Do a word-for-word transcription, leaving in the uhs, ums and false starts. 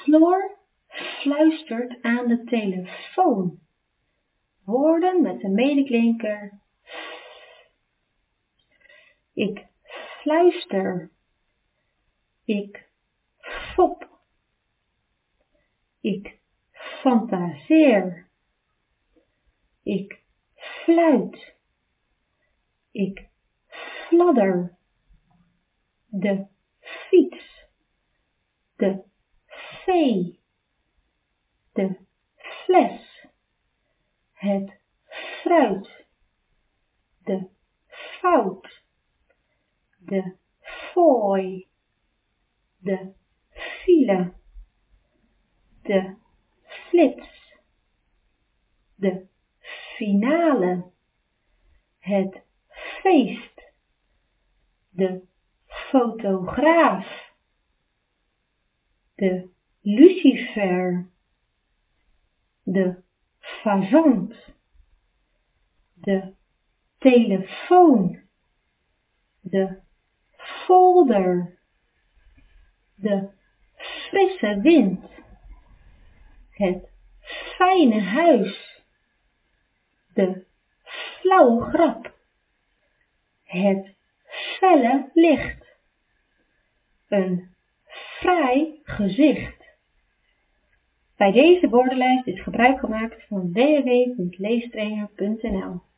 Floor fluistert aan de telefoon. Woorden met de medeklinker. Ik fluister. Ik fop. Ik fantaseer. Ik fluit. Ik fladder. De fiets. De vee. De fles. Het fruit. De fout. De fooi. De file. De flits. De finale. Het feest. De fotograaf. De lucifer. De fazant. De telefoon. De folder. De frisse wind. Het fijne huis. De flauwe grap. Het felle licht. Een fraai gezicht. Bij deze woordenlijst is gebruik gemaakt van w w w punt leestrainer punt n l.